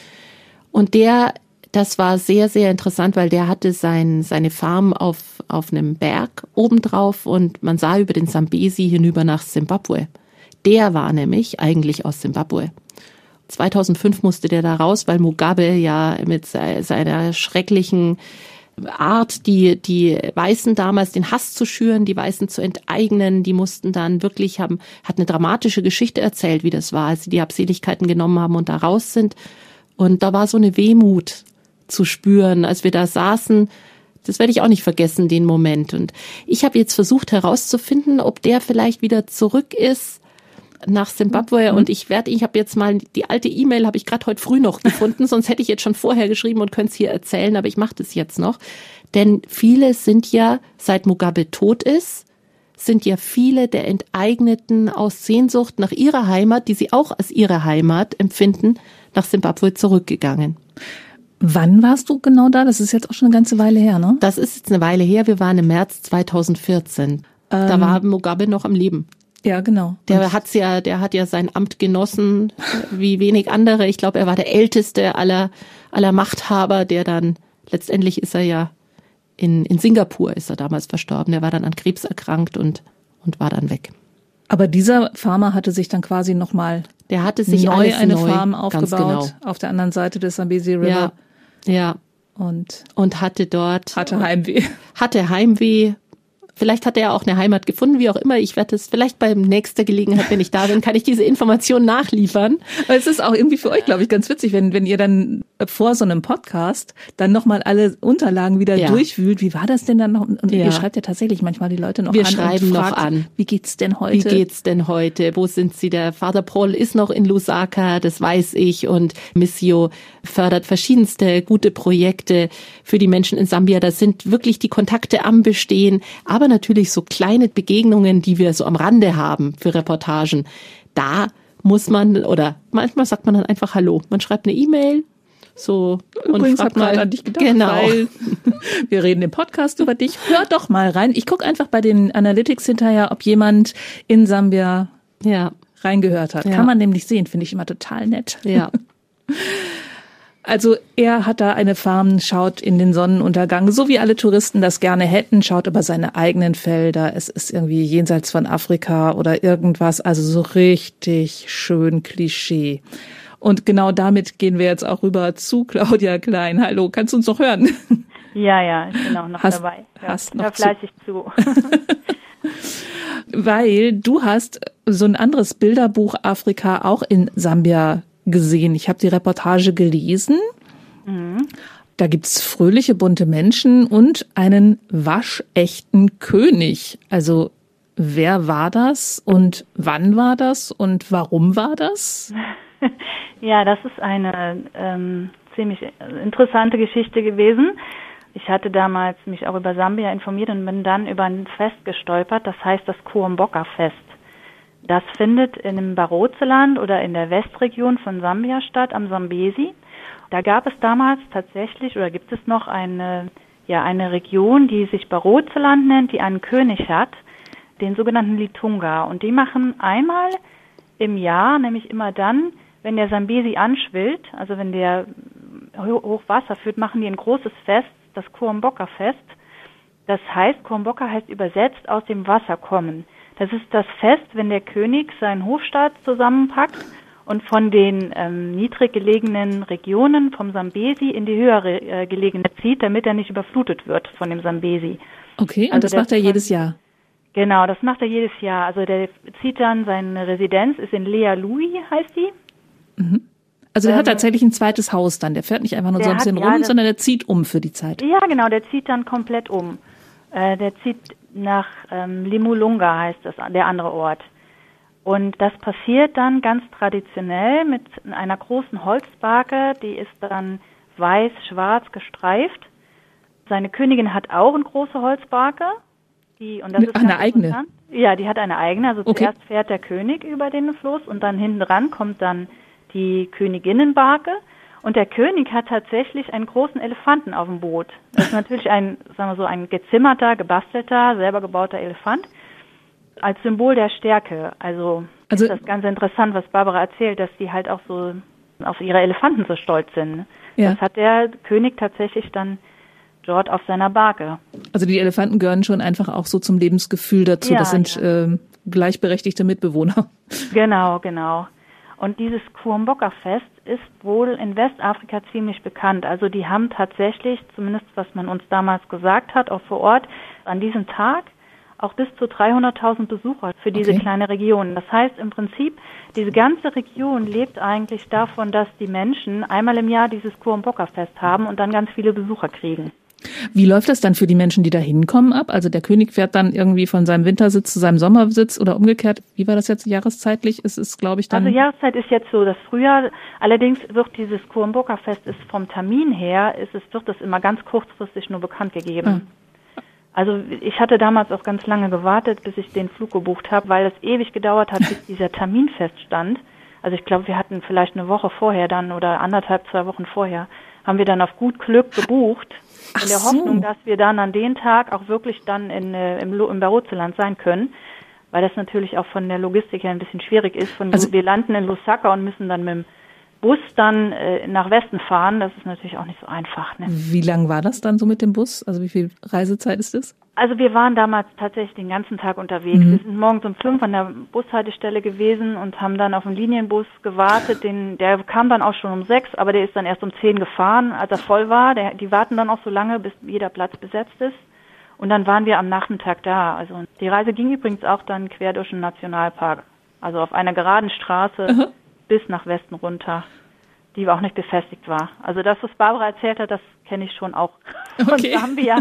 Und das war sehr, sehr interessant, weil der hatte seine Farm auf einem Berg obendrauf und man sah über den Sambesi hinüber nach Simbabwe. Der war nämlich eigentlich aus Simbabwe. 2005 musste der da raus, weil Mugabe ja mit seiner schrecklichen Art, die Weißen damals den Hass zu schüren, die Weißen zu enteignen, die mussten dann wirklich hat eine dramatische Geschichte erzählt, wie das war, als sie die Habseligkeiten genommen haben und da raus sind. Und da war so eine Wehmut zu spüren, als wir da saßen. Das werde ich auch nicht vergessen, den Moment. Und ich habe jetzt versucht herauszufinden, ob der vielleicht wieder zurück ist nach Simbabwe und ich habe jetzt mal die alte E-Mail habe ich gerade heute früh noch gefunden, sonst hätte ich jetzt schon vorher geschrieben und könnte es hier erzählen, aber ich mache das jetzt noch, denn viele sind ja, seit Mugabe tot ist, sind ja viele der Enteigneten aus Sehnsucht nach ihrer Heimat, die sie auch als ihre Heimat empfinden, nach Simbabwe zurückgegangen. Wann warst du genau da? Das ist jetzt auch schon eine ganze Weile her, ne? Das ist jetzt eine Weile her, wir waren im März 2014. Da war Mugabe noch am Leben. Ja, genau. Der hat ja sein Amt genossen, wie wenig andere. Ich glaube, er war der älteste aller Machthaber, der dann, letztendlich ist er ja in Singapur ist er damals verstorben. Er war dann an Krebs erkrankt und war dann weg. Aber dieser Farmer hatte sich dann quasi nochmal neu eine Farm aufgebaut, genau, auf der anderen Seite des Zambezi River. Ja. Und hatte Heimweh. Hatte Heimweh. Vielleicht hat er auch eine Heimat gefunden, wie auch immer. Ich werde es vielleicht bei nächster Gelegenheit, wenn ich da bin, kann ich diese Information nachliefern. Aber es ist auch irgendwie für euch, glaube ich, ganz witzig, wenn ihr dann vor so einem Podcast dann nochmal alle Unterlagen wieder durchwühlt. Wie war das denn dann noch? Und ihr schreibt ja tatsächlich manchmal die Leute noch Wir an. schreiben und fragt, noch an. Wie geht's denn heute? Wo sind sie? Der Father Paul ist noch in Lusaka, das weiß ich. Und Missio fördert verschiedenste gute Projekte für die Menschen in Sambia. Da sind wirklich die Kontakte am Bestehen. Aber natürlich so kleine Begegnungen, die wir so am Rande haben für Reportagen. Da muss man, oder manchmal sagt man dann einfach Hallo. Man schreibt eine E-Mail, so. Übrigens hat man an dich gedacht, genau. Weil wir reden im Podcast über dich. Hör doch mal rein. Ich gucke einfach bei den Analytics hinterher, ob jemand in Sambia reingehört hat. Ja. Kann man nämlich sehen, finde ich immer total nett. Ja. Also er hat da eine Farm, schaut in den Sonnenuntergang, so wie alle Touristen das gerne hätten, schaut über seine eigenen Felder. Es ist irgendwie jenseits von Afrika oder irgendwas, also so richtig schön Klischee. Und genau damit gehen wir jetzt auch rüber zu Claudia Klein. Hallo, kannst du uns noch hören? Ja, ich bin auch noch dabei. Hör fleißig zu. Weil du hast so ein anderes Bilderbuch Afrika auch in Sambia gesehen. Ich habe die Reportage gelesen. Mhm. Da gibt's fröhliche, bunte Menschen und einen waschechten König. Also wer war das und wann war das und warum war das? Ja, das ist eine ziemlich interessante Geschichte gewesen. Ich hatte damals mich auch über Sambia informiert und bin dann über ein Fest gestolpert, das heißt das Kuomboka-Fest. Das findet in dem Barotseland oder in der Westregion von Sambia statt, am Sambesi. Da gab es damals tatsächlich oder gibt es noch eine Region, die sich Barotseland nennt, die einen König hat, den sogenannten Litunga. Und die machen einmal im Jahr, nämlich immer dann, wenn der Sambesi anschwillt, also wenn der Hochwasser führt, machen die ein großes Fest, das Kuomboka-Fest. Das heißt, Kuomboka heißt übersetzt aus dem Wasser kommen. Das ist das Fest, wenn der König seinen Hofstaat zusammenpackt und von den niedrig gelegenen Regionen vom Sambesi in die höher gelegene zieht, damit er nicht überflutet wird von dem Sambesi. Okay, und also das macht er jedes Jahr? Genau, das macht er jedes Jahr. Also der zieht dann, seine Residenz ist in Lea Lui, heißt die. Mhm. Also der hat tatsächlich ein zweites Haus dann. Der fährt nicht einfach nur so ein bisschen rum, sondern der zieht um für die Zeit. Ja, genau, der zieht dann komplett um. Der zieht nach Limulunga, heißt das, der andere Ort. Und das passiert dann ganz traditionell mit einer großen Holzbarke, die ist dann weiß-schwarz gestreift. Seine Königin hat auch eine große Holzbarke. Und das ist eine eigene? Ja, die hat eine eigene. Also zuerst fährt der König über den Fluss und dann hinten dran kommt dann die Königinnenbarke. Und der König hat tatsächlich einen großen Elefanten auf dem Boot. Das ist natürlich ein gezimmerter, gebastelter, selber gebauter Elefant. Als Symbol der Stärke. Also ist das ganz interessant, was Barbara erzählt, dass die halt auch so auf ihre Elefanten so stolz sind. Ja. Das hat der König tatsächlich dann dort auf seiner Barke. Also die Elefanten gehören schon einfach auch so zum Lebensgefühl dazu. Ja, das sind gleichberechtigte Mitbewohner. Genau. Und dieses Kuomboka-Fest ist wohl in Westafrika ziemlich bekannt. Also die haben tatsächlich, zumindest was man uns damals gesagt hat, auch vor Ort, an diesem Tag auch bis zu 300.000 Besucher für diese kleine Region. Das heißt im Prinzip, diese ganze Region lebt eigentlich davon, dass die Menschen einmal im Jahr dieses Kuomboka-Fest haben und dann ganz viele Besucher kriegen. Wie läuft das dann für die Menschen, die da hinkommen, ab? Also der König fährt dann irgendwie von seinem Wintersitz zu seinem Sommersitz oder umgekehrt. Wie war das jetzt jahreszeitlich? Es ist, glaube ich, dann... Also Jahreszeit ist jetzt so das Frühjahr. Allerdings wird dieses Kuomboka-Fest ist vom Termin her, wird es immer ganz kurzfristig nur bekannt gegeben. Also ich hatte damals auch ganz lange gewartet, bis ich den Flug gebucht habe, weil es ewig gedauert hat, bis dieser Termin feststand. Also ich glaube, wir hatten vielleicht eine Woche vorher dann oder 2 Wochen vorher, haben wir dann auf gut Glück gebucht. In der Hoffnung, dass wir dann an den Tag auch wirklich dann im Barotseland sein können, weil das natürlich auch von der Logistik her ein bisschen schwierig ist. Wir landen in Lusaka und müssen dann mit dem Bus dann nach Westen fahren. Das ist natürlich auch nicht so einfach. Ne? Wie lang war das dann so mit dem Bus? Also wie viel Reisezeit ist das? Also wir waren damals tatsächlich den ganzen Tag unterwegs. Wir sind morgens um 5 an der Bushaltestelle gewesen und haben dann auf den Linienbus gewartet. Der kam dann auch schon um 6, aber der ist dann erst um 10 gefahren, als er voll war. Die warten dann auch so lange, bis jeder Platz besetzt ist. Und dann waren wir am Nachmittag da. Also die Reise ging übrigens auch dann quer durch den Nationalpark. Also auf einer geraden Straße bis nach Westen runter, die auch nicht befestigt war. Also das, was Barbara erzählt hat, das kenne ich schon auch von Sambia.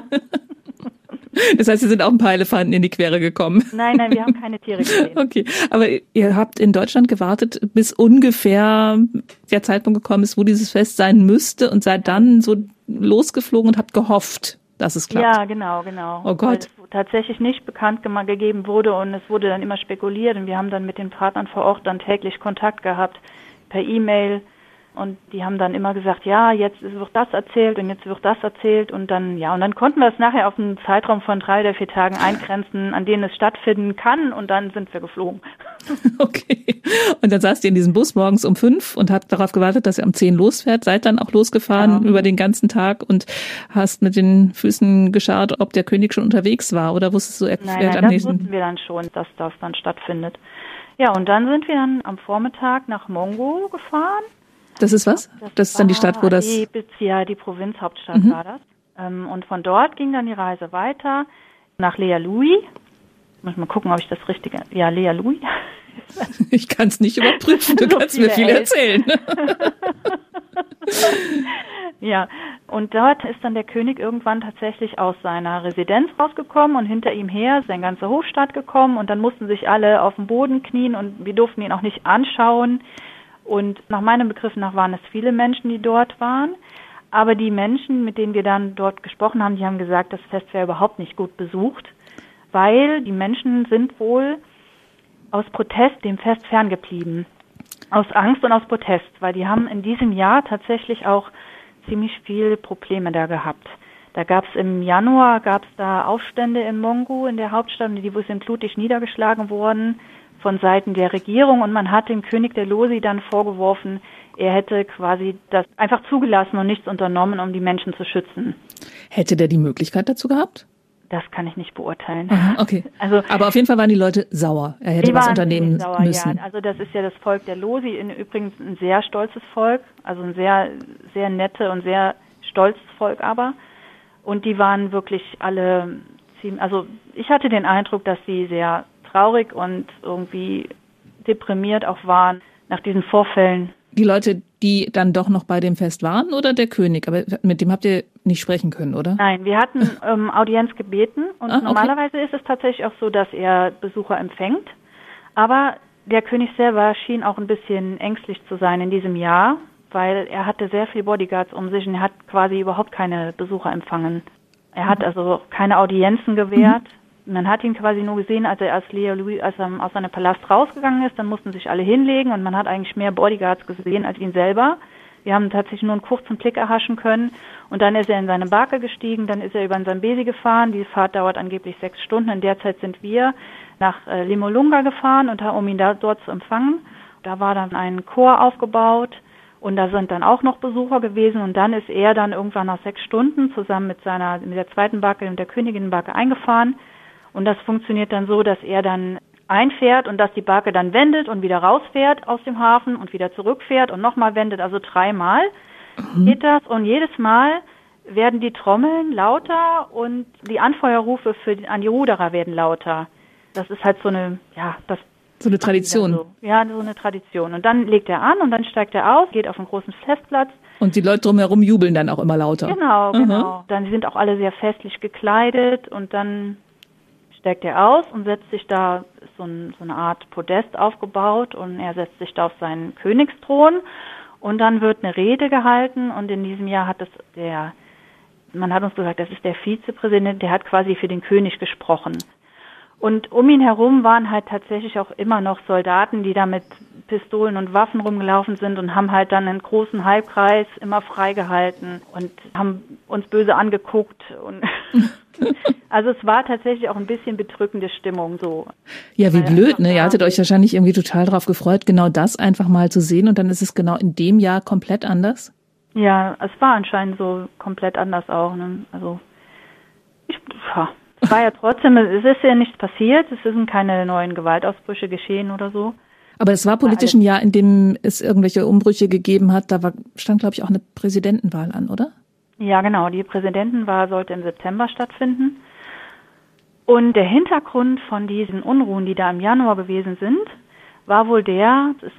Das heißt, Sie sind auch ein paar Elefanten in die Quere gekommen. Nein, wir haben keine Tiere gesehen. Okay, aber ihr habt in Deutschland gewartet, bis ungefähr der Zeitpunkt gekommen ist, wo dieses Fest sein müsste und seid dann so losgeflogen und habt gehofft, dass es klappt. Ja, genau. Oh Gott. Weil es tatsächlich nicht bekannt gegeben wurde und es wurde dann immer spekuliert und wir haben dann mit den Partnern vor Ort dann täglich Kontakt gehabt per E-Mail. Und die haben dann immer gesagt, ja, jetzt wird das erzählt und jetzt wird das erzählt und dann konnten wir es nachher auf einen Zeitraum von 3 oder 4 Tagen eingrenzen, an denen es stattfinden kann und dann sind wir geflogen. Okay. Und dann saßt ihr in diesem Bus morgens um 5 und habt darauf gewartet, dass ihr um 10 losfährt, seid dann auch losgefahren über den ganzen Tag und hast mit den Füßen gescharrt, ob der König schon unterwegs war oder wusstest du Nein, das wussten wir dann schon, dass das dann stattfindet. Ja, und dann sind wir dann am Vormittag nach Mongo gefahren. Das ist was? Das ist dann die Stadt, wo das... Die Provinzhauptstadt war das. Und von dort ging dann die Reise weiter nach Lea Lui. Muss mal gucken, ob ich das richtige... Ja, Lea Lui. Ich kann es nicht überprüfen, du kannst mir viel erzählen. Ja, und dort ist dann der König irgendwann tatsächlich aus seiner Residenz rausgekommen und hinter ihm her ist sein ganzer Hofstaat gekommen und dann mussten sich alle auf den Boden knien und wir durften ihn auch nicht anschauen. Und nach meinem Begriff nach waren es viele Menschen, die dort waren. Aber die Menschen, mit denen wir dann dort gesprochen haben, die haben gesagt, das Fest wäre überhaupt nicht gut besucht, weil die Menschen sind wohl aus Protest dem Fest ferngeblieben. Aus Angst und aus Protest, weil die haben in diesem Jahr tatsächlich auch ziemlich viele Probleme da gehabt. Da gab es im Januar Aufstände in Mongu, in der Hauptstadt, die sind blutig niedergeschlagen worden von Seiten der Regierung, und man hat dem König der Losi dann vorgeworfen, er hätte quasi das einfach zugelassen und nichts unternommen, um die Menschen zu schützen. Hätte der die Möglichkeit dazu gehabt? Das kann ich nicht beurteilen. Aha, okay. Also, aber auf jeden Fall waren die Leute sauer. Er hätte was unternehmen müssen. Ja. Also das ist ja das Volk der Losi, übrigens ein sehr stolzes Volk, also ein sehr, sehr nette und sehr stolzes Volk aber. Und die waren wirklich alle ziemlich, also ich hatte den Eindruck, dass sie sehr traurig und irgendwie deprimiert auch waren nach diesen Vorfällen. Die Leute, die dann doch noch bei dem Fest waren, oder der König? Aber mit dem habt ihr nicht sprechen können, oder? Nein, wir hatten Audienz gebeten, und okay. Normalerweise ist es tatsächlich auch so, dass er Besucher empfängt. Aber der König selber schien auch ein bisschen ängstlich zu sein in diesem Jahr, weil er hatte sehr viele Bodyguards um sich und er hat quasi überhaupt keine Besucher empfangen. Er hat also keine Audienzen gewährt. Man hat ihn quasi nur gesehen, als er aus seinem Palast rausgegangen ist, dann mussten sich alle hinlegen, und man hat eigentlich mehr Bodyguards gesehen als ihn selber. Wir haben tatsächlich nur einen kurzen Blick erhaschen können, und dann ist er in seine Barke gestiegen, dann ist er über den Sambesi gefahren. Die Fahrt dauert angeblich 6 Stunden. In der Zeit sind wir nach Limolunga gefahren, um ihn dort zu empfangen. Da war dann ein Chor aufgebaut, und da sind dann auch noch Besucher gewesen, und dann ist er dann irgendwann nach 6 Stunden zusammen mit der zweiten Barke und der Königinnenbarke eingefahren. Und das funktioniert dann so, dass er dann einfährt und dass die Barke dann wendet und wieder rausfährt aus dem Hafen und wieder zurückfährt und nochmal wendet, also 3-mal geht das. Und jedes Mal werden die Trommeln lauter und die Anfeuerrufe an die Ruderer werden lauter. Das ist halt so eine Tradition. So eine Tradition. Und dann legt er an und dann steigt er aus, geht auf einen großen Festplatz. Und die Leute drumherum jubeln dann auch immer lauter. Genau. Dann sind auch alle sehr festlich gekleidet, und dann steigt er aus und setzt sich da, ist so eine Art Podest aufgebaut, und er setzt sich da auf seinen Königsthron, und dann wird eine Rede gehalten, und in diesem Jahr man hat uns gesagt, das ist der Vizepräsident, der hat quasi für den König gesprochen. Und um ihn herum waren halt tatsächlich auch immer noch Soldaten, die da mit Pistolen und Waffen rumgelaufen sind und haben halt dann einen großen Halbkreis immer freigehalten und haben uns böse angeguckt. Und also es war tatsächlich auch ein bisschen bedrückende Stimmung so. Ja, wie blöd, ne? Ihr hattet euch wahrscheinlich irgendwie total drauf gefreut, genau das einfach mal zu sehen, und dann ist es genau in dem Jahr komplett anders? Ja, es war anscheinend so komplett anders auch, ne? Also es war ja trotzdem, es ist ja nichts passiert, es sind keine neuen Gewaltausbrüche geschehen oder so. Aber es war politisch ein Jahr, in dem es irgendwelche Umbrüche gegeben hat, stand, glaube ich, auch eine Präsidentenwahl an, oder? Ja, genau, die Präsidentenwahl sollte im September stattfinden. Und der Hintergrund von diesen Unruhen, die da im Januar gewesen sind, war wohl es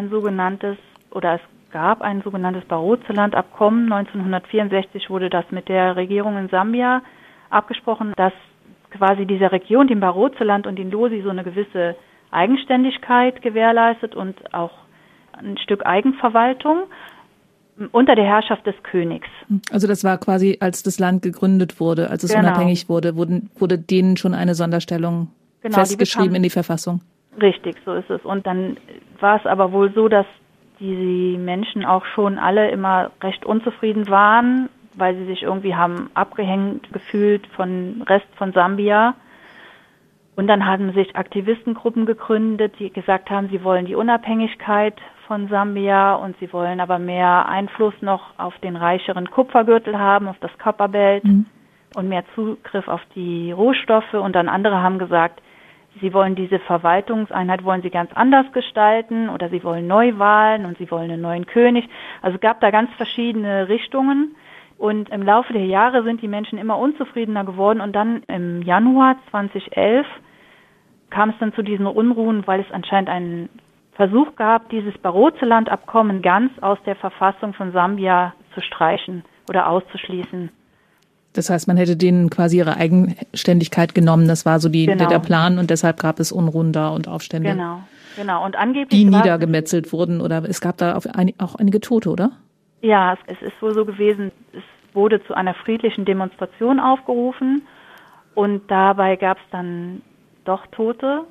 gab ein sogenanntes Barotseland-Abkommen. 1964 wurde das mit der Regierung in Sambia abgesprochen, dass quasi dieser Region, dem Barotseland und den Losi, so eine gewisse Eigenständigkeit gewährleistet und auch ein Stück Eigenverwaltung unter der Herrschaft des Königs. Also das war quasi, als das Land gegründet wurde, als es unabhängig wurde, wurde denen schon eine Sonderstellung festgeschrieben in die Verfassung. Richtig, so ist es. Und dann war es aber wohl so, dass die Menschen auch schon alle immer recht unzufrieden waren, weil sie sich irgendwie haben abgehängt gefühlt vom Rest von Sambia. Und dann haben sich Aktivistengruppen gegründet, die gesagt haben, sie wollen die Unabhängigkeit von Sambia und sie wollen aber mehr Einfluss noch auf den reicheren Kupfergürtel haben, auf das Copperbelt und mehr Zugriff auf die Rohstoffe. Und dann andere haben gesagt, sie wollen diese Verwaltungseinheit wollen sie ganz anders gestalten oder sie wollen Neuwahlen und sie wollen einen neuen König. Also es gab da ganz verschiedene Richtungen. Und im Laufe der Jahre sind die Menschen immer unzufriedener geworden. Und dann im Januar 2011 kam es dann zu diesen Unruhen, weil es anscheinend einen Versuch gab, dieses Barotseland-Abkommen ganz aus der Verfassung von Sambia zu streichen oder auszuschließen. Das heißt, man hätte denen quasi ihre Eigenständigkeit genommen. Das war so der Plan, und deshalb gab es Unruhen da und Aufstände. Genau. Und angeblich die niedergemetzelt wurden, oder es gab da auch einige Tote, oder? Ja, es ist wohl so gewesen, es wurde zu einer friedlichen Demonstration aufgerufen und dabei gab es dann doch Tote.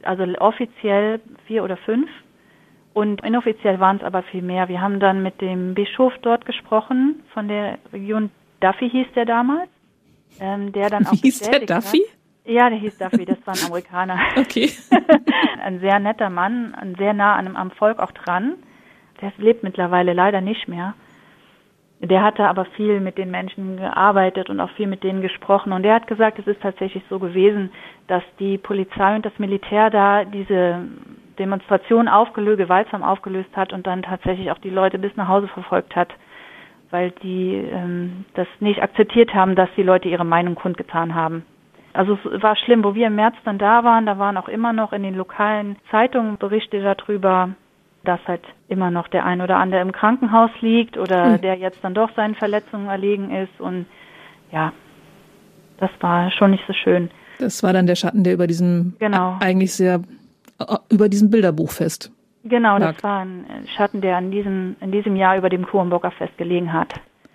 Also offiziell 4 oder 5 und inoffiziell waren es aber viel mehr. Wir haben dann mit dem Bischof dort gesprochen, von der Region. Duffy hieß der damals, der dann auch hieß der Duffy? Ja, der hieß Duffy, das war ein Amerikaner. Okay. Ein sehr netter Mann, sehr nah am Volk auch dran. Der lebt mittlerweile leider nicht mehr. Der hatte aber viel mit den Menschen gearbeitet und auch viel mit denen gesprochen. Und der hat gesagt, es ist tatsächlich so gewesen, dass die Polizei und das Militär da diese Demonstration gewaltsam aufgelöst hat und dann tatsächlich auch die Leute bis nach Hause verfolgt hat, weil die das nicht akzeptiert haben, dass die Leute ihre Meinung kundgetan haben. Also es war schlimm, wo wir im März dann da waren auch immer noch in den lokalen Zeitungen Berichte darüber, dass halt immer noch der ein oder andere im Krankenhaus liegt oder der jetzt dann doch seinen Verletzungen erlegen ist. Und ja, das war schon nicht so schön. Das war dann der Schatten, der über diesem über diesem Bilderbuchfest Genau, lag. Das war ein Schatten, der in diesem Jahr über dem Kurenburger Fest gelegen hat.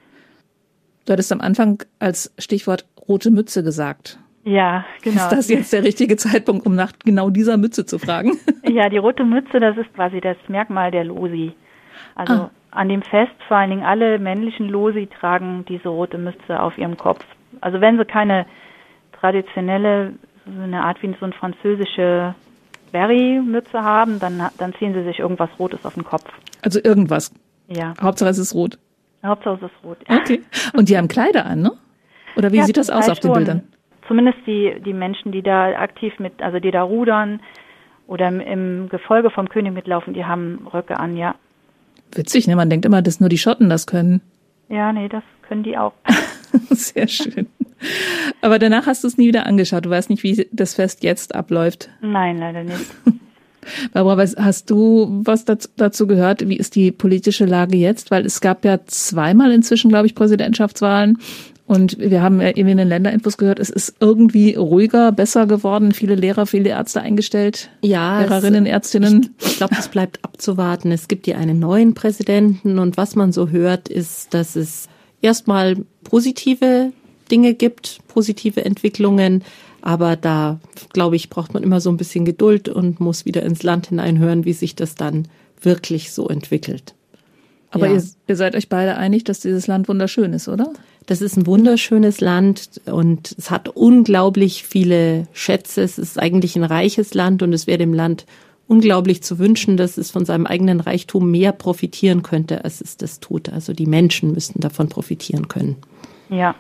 Du hattest am Anfang als Stichwort rote Mütze gesagt. Ja, genau. Ist das jetzt der richtige Zeitpunkt, um nach genau dieser Mütze zu fragen? Ja, die rote Mütze, das ist quasi das Merkmal der Losi. Also an dem Fest vor allen Dingen alle männlichen Losi tragen diese rote Mütze auf ihrem Kopf. Also wenn sie keine traditionelle, so eine Art wie so eine französische Berry-Mütze haben, dann ziehen sie sich irgendwas Rotes auf den Kopf. Also irgendwas? Ja. Hauptsache es ist rot? Hauptsache es ist rot, ja. Okay. Und die haben Kleider an, ne? Oder wie sieht das aus auf den Bildern? Zumindest die Menschen, die da aktiv die da rudern oder im Gefolge vom König mitlaufen, die haben Röcke an, ja. Witzig, ne? Man denkt immer, dass nur die Schotten das können. Ja, nee, das können die auch. Sehr schön. Aber danach hast du es nie wieder angeschaut. Du weißt nicht, wie das Fest jetzt abläuft. Nein, leider nicht. Barbara, hast du was dazu gehört? Wie ist die politische Lage jetzt? Weil es gab ja zweimal inzwischen, glaube ich, Präsidentschaftswahlen. Und wir haben ja irgendwie in den Länderinfos gehört, es ist irgendwie ruhiger, besser geworden. Viele Lehrer, viele Ärzte eingestellt. Ja, Lehrerinnen, Ärztinnen. Ich glaube, das bleibt abzuwarten. Es gibt ja einen neuen Präsidenten und was man so hört, ist, dass es erstmal positive Dinge gibt, positive Entwicklungen. Aber da, glaube ich, braucht man immer so ein bisschen Geduld und muss wieder ins Land hineinhören, wie sich das dann wirklich so entwickelt. Aber ja. ihr seid euch beide einig, dass dieses Land wunderschön ist, oder? Das ist ein wunderschönes Land und es hat unglaublich viele Schätze. Es ist eigentlich ein reiches Land und es wäre dem Land unglaublich zu wünschen, dass es von seinem eigenen Reichtum mehr profitieren könnte, als es das tut. Also die Menschen müssten davon profitieren können. Ja.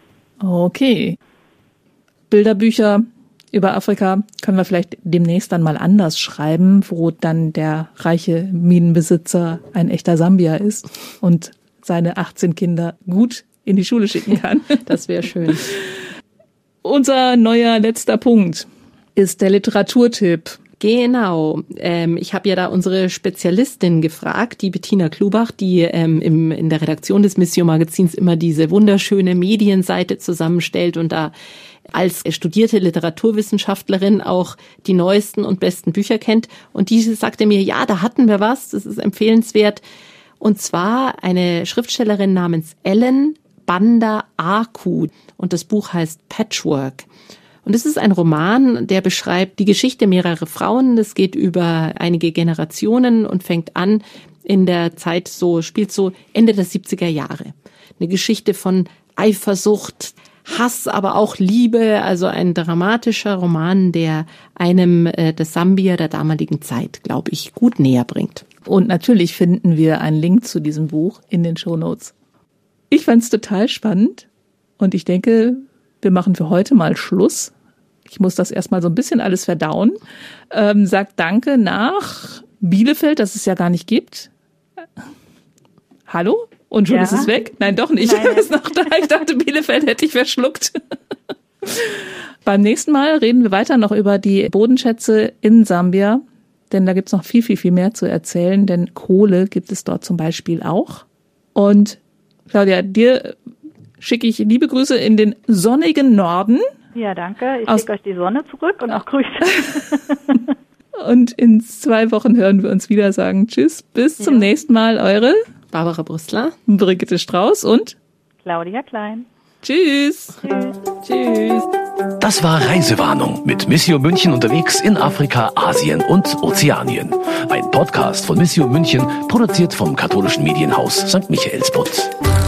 Okay. Bilderbücher über Afrika können wir vielleicht demnächst dann mal anders schreiben, wo dann der reiche Minenbesitzer ein echter Sambier ist und seine 18 Kinder gut in die Schule schicken kann. Das wäre schön. Unser neuer letzter Punkt ist der Literaturtipp. Genau. Ich habe ja da unsere Spezialistin gefragt, die Bettina Klubach, die in der Redaktion des Missio Magazins immer diese wunderschöne Medienseite zusammenstellt und da als studierte Literaturwissenschaftlerin auch die neuesten und besten Bücher kennt. Und die sagte mir, ja, da hatten wir was, das ist empfehlenswert. Und zwar eine Schriftstellerin namens Ellen Banda Aku. Und das Buch heißt Patchwork. Und es ist ein Roman, der beschreibt die Geschichte mehrerer Frauen. Das geht über einige Generationen und fängt an in der Zeit spielt so Ende der 70er Jahre. Eine Geschichte von Eifersucht, Hass, aber auch Liebe, also ein dramatischer Roman, der einem das Sambia der damaligen Zeit, glaube ich, gut näher bringt. Und natürlich finden wir einen Link zu diesem Buch in den Shownotes. Ich fand es total spannend und ich denke, wir machen für heute mal Schluss. Ich muss das erstmal so ein bisschen alles verdauen. Sagt Danke nach Bielefeld, das es ja gar nicht gibt. Hallo? Und schon ist es weg? Nein, doch nicht. Nein. Ist noch da. Ich dachte, Bielefeld hätte ich verschluckt. Beim nächsten Mal reden wir weiter noch über die Bodenschätze in Sambia. Denn da gibt's noch viel, viel, viel mehr zu erzählen. Denn Kohle gibt es dort zum Beispiel auch. Und Claudia, dir schicke ich liebe Grüße in den sonnigen Norden. Ja, danke. Ich schicke euch die Sonne zurück und auch Grüße. Und in 2 Wochen hören wir uns wieder. Sagen Tschüss, bis zum nächsten Mal. Eure Barbara Brüssler, Brigitte Strauß und Claudia Klein. Tschüss. Tschüss. Tschüss. Das war Reisewarnung mit Missio München unterwegs in Afrika, Asien und Ozeanien. Ein Podcast von Missio München, produziert vom katholischen Medienhaus St. Michaelsbund.